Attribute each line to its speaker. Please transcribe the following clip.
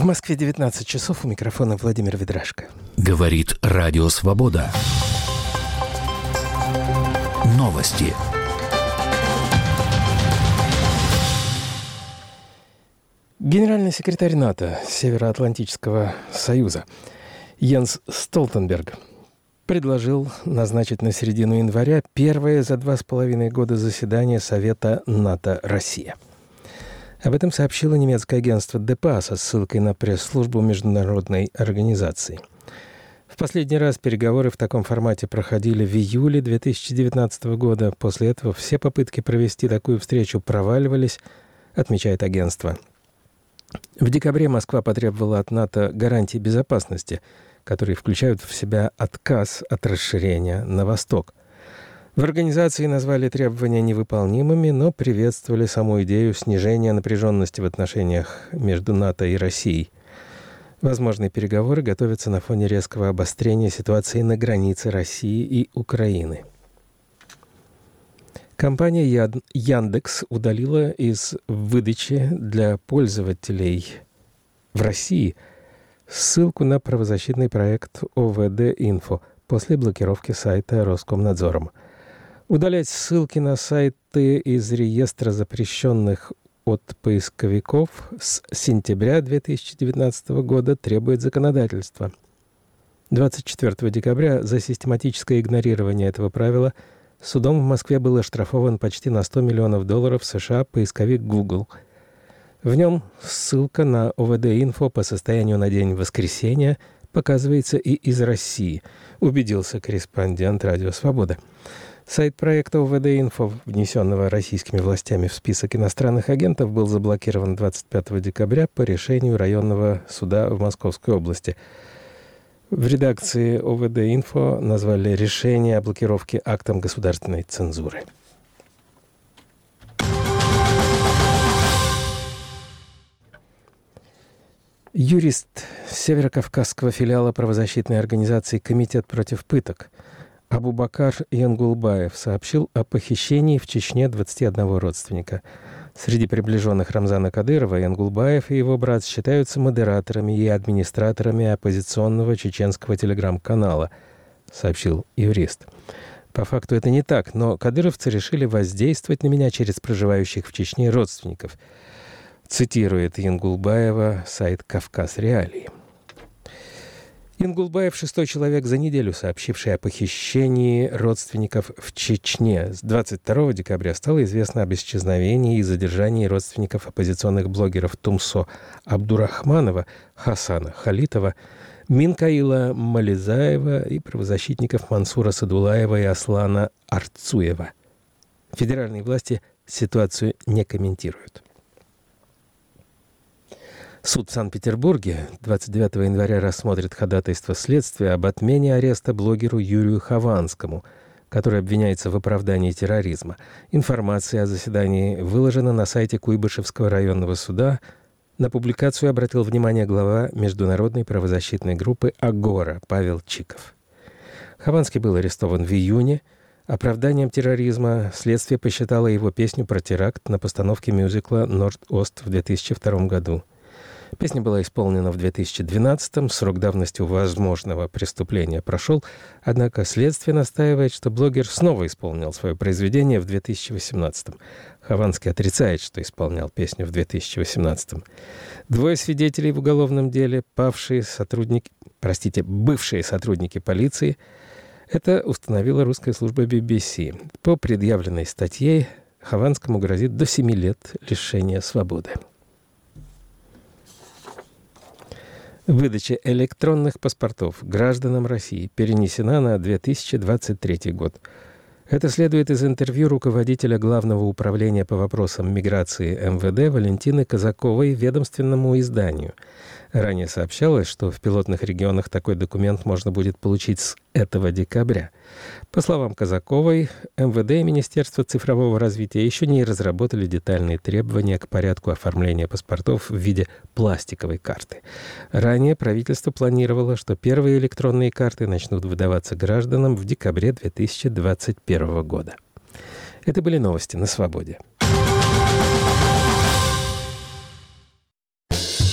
Speaker 1: В Москве 19 часов, у микрофона Владимир Ведрашко.
Speaker 2: Говорит Радио Свобода. Новости.
Speaker 1: Генеральный секретарь НАТО Североатлантического Союза Йенс Столтенберг предложил назначить на середину января первое за 2,5 года заседание Совета НАТО-Россия. Об этом сообщило немецкое агентство ДПА со ссылкой на пресс-службу международной организации. В последний раз переговоры в таком формате проходили в июле 2019 года. После этого все попытки провести такую встречу проваливались, отмечает агентство. В декабре Москва потребовала от НАТО гарантий безопасности, которые включают в себя отказ от расширения на восток. В организации назвали требования невыполнимыми, но приветствовали саму идею снижения напряженности в отношениях между НАТО и Россией. Возможные переговоры готовятся на фоне резкого обострения ситуации на границе России и Украины. Компания Яндекс удалила из выдачи для пользователей в России ссылку на правозащитный проект ОВД-Инфо после блокировки сайта Роскомнадзором. Удалять ссылки на сайты из реестра запрещенных от поисковиков с сентября 2019 года требует законодательство. 24 декабря за систематическое игнорирование этого правила судом в Москве был оштрафован почти на $100 миллионов США поисковик Google. В нем ссылка на ОВД-Инфо по состоянию на день воскресенья показывается и из России, убедился корреспондент «Радио Свобода». Сайт проекта ОВД-Инфо, внесенного российскими властями в список иностранных агентов, был заблокирован 25 декабря по решению районного суда в Московской области. В редакции ОВД-Инфо назвали решение о блокировке актом государственной цензуры. Юрист северокавказского филиала правозащитной организации «Комитет против пыток» Абубакар Янгулбаев сообщил о похищении в Чечне 21 родственника. Среди приближенных Рамзана Кадырова Янгулбаев и его брат считаются модераторами и администраторами оппозиционного чеченского телеграм-канала, сообщил юрист. По факту это не так, но кадыровцы решили воздействовать на меня через проживающих в Чечне родственников, цитирует Янгулбаева сайт «Кавказ Реалии». Янгулбаев — шестой человек за неделю, сообщивший о похищении родственников в Чечне. С 22 декабря стало известно об исчезновении и задержании родственников оппозиционных блогеров Тумсо Абдурахманова, Хасана Халитова, Минкаила Мализаева и правозащитников Мансура Садулаева и Аслана Арцуева. Федеральные власти ситуацию не комментируют. Суд в Санкт-Петербурге 29 января рассмотрит ходатайство следствия об отмене ареста блогеру Юрию Хованскому, который обвиняется в оправдании терроризма. Информация о заседании выложена на сайте Куйбышевского районного суда. На публикацию обратил внимание глава международной правозащитной группы «Агора» Павел Чиков. Хованский был арестован в июне. Оправданием терроризма следствие посчитало его песню про теракт на постановке мюзикла «Норд-Ост» в 2002 году. Песня была исполнена в 2012-м, срок давности возможного преступления прошел, однако следствие настаивает, что блогер снова исполнил свое произведение в 2018-м. Хованский отрицает, что исполнял песню в 2018-м. Двое свидетелей в уголовном деле, бывшие сотрудники полиции, это установила русская служба BBC. По предъявленной статье Хованскому грозит до 7 лет лишения свободы. Выдача электронных паспортов гражданам России перенесена на 2023 год. Это следует из интервью руководителя Главного управления по вопросам миграции МВД Валентины Казаковой ведомственному изданию. Ранее сообщалось, что в пилотных регионах такой документ можно будет получить с этого декабря. По словам Казаковой, МВД и Министерство цифрового развития еще не разработали детальные требования к порядку оформления паспортов в виде пластиковой карты. Ранее правительство планировало, что первые электронные карты начнут выдаваться гражданам в декабре 2021 года. Это были новости на «Свободе».